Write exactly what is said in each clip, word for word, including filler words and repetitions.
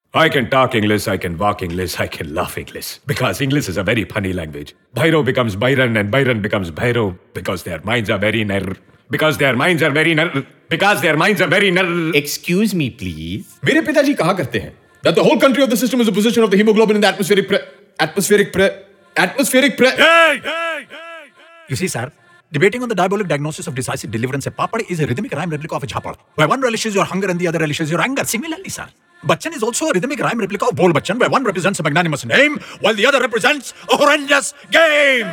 I can talk English, I can walk English, I can laugh English. Because English is a very funny language. Bhairo becomes Byron and Byron becomes Bhairo because their minds are very ner. Because their minds are very ner. Because their minds are very ner. Excuse me, please. मेरे पिताजी कहा करते हैं that the whole country of the system is a position of the hemoglobin in the atmospheric pre atmospheric pre atmospheric pre. Hey, hey, hey, hey. You see, sir, debating on the diabolic diagnosis of decisive deliverance a papad is a rhythmic rhyme replica of a jhapad, where one relishes your hunger and the other relishes your anger. Similarly, sir, Bachchan is also a rhythmic rhyme replica of Bol Bachchan, where one represents a magnanimous name while the other represents a horrendous game.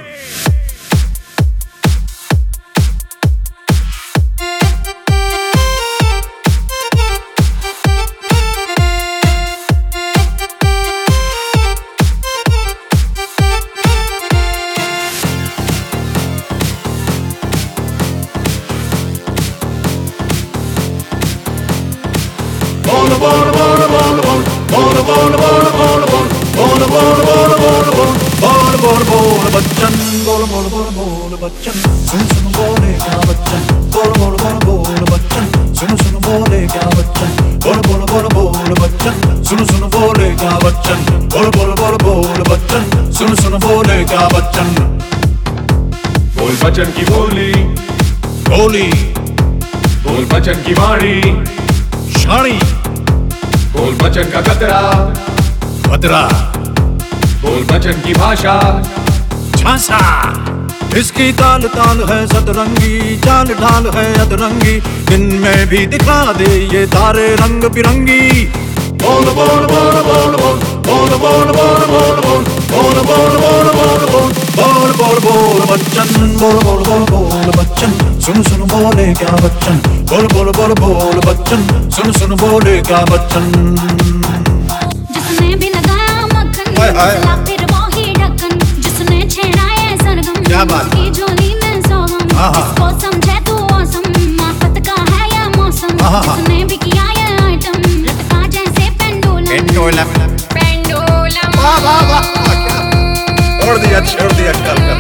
Bachchan बोल बोल बोल बोल बच्चन सुन सुन बोले क्या बच्चन बोल बोल बोल बोल बच्चन सुन सुन बोले क्या बच्चन बोल बोल बोल बोल बच्चन सुन सुन बोले क्या बच्चन बोल बोल बोल बोल बच्चन सुन सुन बोले क्या बच्चन बोल बच्चन की बोली बोली बोल बच्चन की वाणी शाणी बोल बच्चन का कतरा खतरा बोल बच्चन की भाषा झांसा इसकी ताल ताल है सतरंगी चाल ढाल है अतरंगी दिन में भी दिखा दे ये तारे रंग बिरंगी बोल बोल बोल बोल बोल बोल बोल बोल बोल बोल बोल बोल बोल बोल बोल बोल बोल बोल बच्चन बोल बोल बोल बोल बच्चन सुन सुन बोले क्या बच्चन बोल बोल बोल बोल बच्चन सुन सुन बोले क्या बच्चन जिसने भी लगाया मक्खन चला फिर वो ही ढक्कन जिसने छेड़ा ये सरगम क्या बात की झोली में सोगम इसको समझे तू औसम आफत का है ये मौसम जिसने भी किया ये आइटम लटका जैसे पेंडुलम पेंडुलम पेंडुलम वाह वाह वाह छोड़ दिया छोड़ दिया कल करने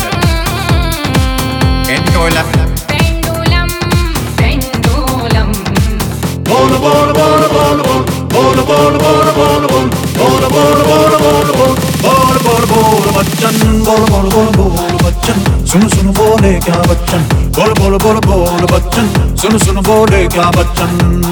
पेंडुलम पेंडुलम पेंडुलम बोल बोल बोल बोल बोल बोल बोल बोल बोल बोल बोल बोल बोल बोल बोल बोल बोल बोल बच्चन बोल बोल बोल बोल बच्चन सुन सुन बोले क्या बच्चन बोल बोल बोल बोल बच्चन सुन सुन बोले क्या बच्चन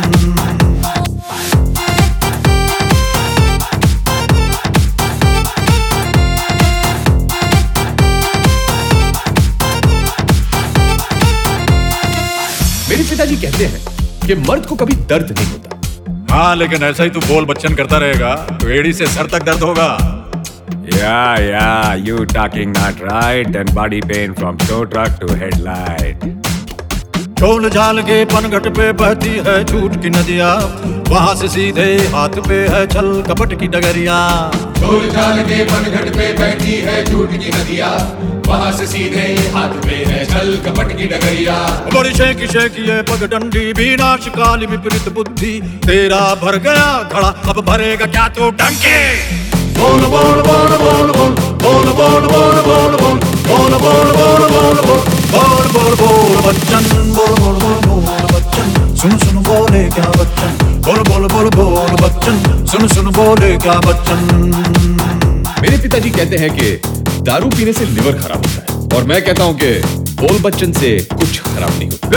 मेरे पिताजी कहते हैं कि मर्द को कभी दर्द नहीं होता। हाँ लेकिन ऐसा ही तू बोल बच्चन करता रहेगा तो एड़ी से सर तक दर्द होगा Yeah, yeah, you talking not right and body pain from tow truck to headlight. झोल झाल के पनघट पे बहती है झूठ की नदियाँ वहाँ से सीधे हाथ पे है छल कपट की डगरिया झोल झाल के पनघट पे बहती है झूठ की नदियाँ वहाँ से सीधे हाथ पे है छल कपट की डगरिया बड़ी शेकी शेकी है पगडंडी विनाश काली विपरीत बुद्धि तेरा भर गया घड़ा अब भरेगा क्या तू डंके बोल बोल बोल बोल बोल बोल बोल बोल बोल बोल बोल बोल बोल बोल बोल बोल बोल बोल बच्चन बोल बोल बोल बोल बच्चन सुन सुन बोले क्या बच्चन बोल बोल बोल बोल बच्चन सुन सुन बोले क्या बच्चन मेरे पिताजी कहते हैं कि दारू पीने से लिवर खराब होता है और मैं कहता हूँ कि बोल बच्चन से कुछ खराब नहीं होता।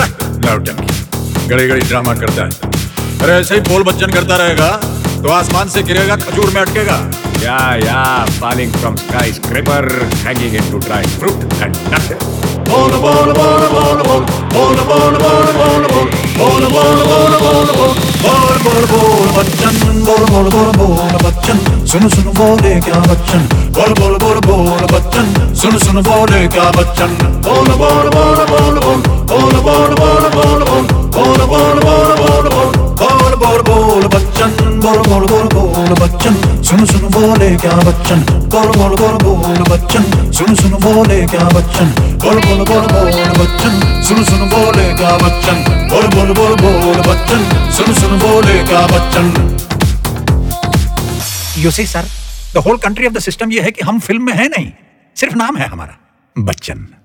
गड़े गड़ी ड्रामा करता है अरे ऐसे ही बोल बच्चन करता रहेगा तो आसमान से गिरेगा खजूर में अटकेगा Yeah, yeah, falling from skyscraper, hanging into dry fruit and nut. बोल बोल बोल बोल बोल बोल बोल बोल बोल बोल बोल बोल बोल बोल बोल बोल बोल बोल बच्चन बोल बोल बोल बोल बच्चन सुन सुन बोले क्या बच्चन बोल बोल बोल बोल बच्चन सुन सुन बोले क्या बच्चन बोल बोल बोल बोल बोल बोल बोल बोल बोल बोल बोल बोल बोल बोल बोल बोल बोल बोल बच्चन बोल बोल बोल बोल बच्चन सुन सुन बोले क्या बच्चन बोल बोल बोल बोल बच्चन सुन सुन बोले क्या बच्चन बोल बोल बोल बोल बच्चन सुन सुन बोले क्या बच्चन बोल बोल बोल बोल बच्चन सुन सुन बोले क्या Bachchan You see, sir, the whole country of the system ये है कि हम फिल्म में है नहीं सिर्फ नाम है हमारा बच्चन